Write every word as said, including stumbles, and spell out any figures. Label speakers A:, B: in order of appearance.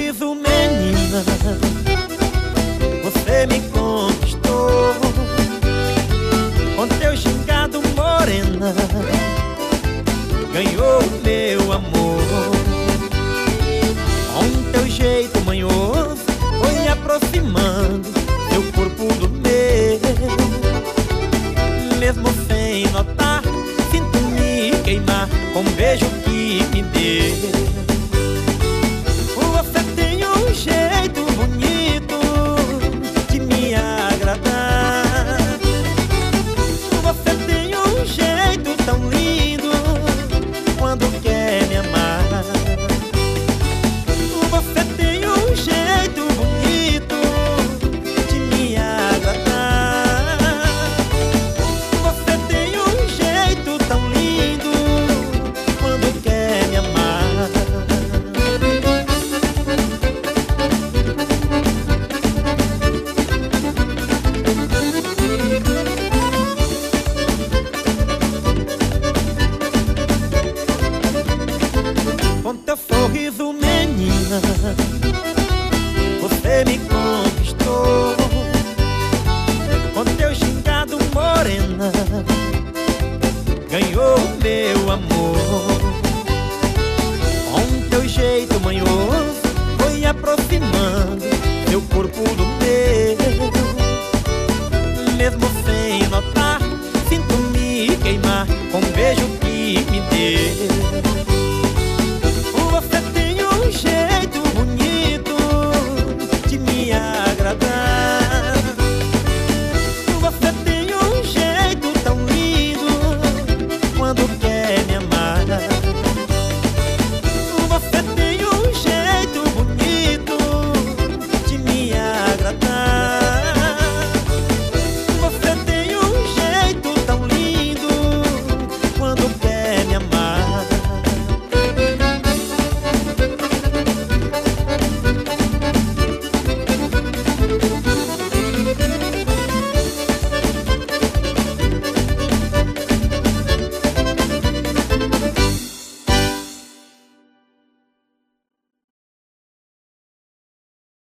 A: sorriso, menina, você me conquistou. Com teu gingado, morena, ganhou o meu amor. Com teu jeito manhoso, foi aproximando teu corpo do meu. Mesmo sem notar, sinto me queimar com o beijo que me deu.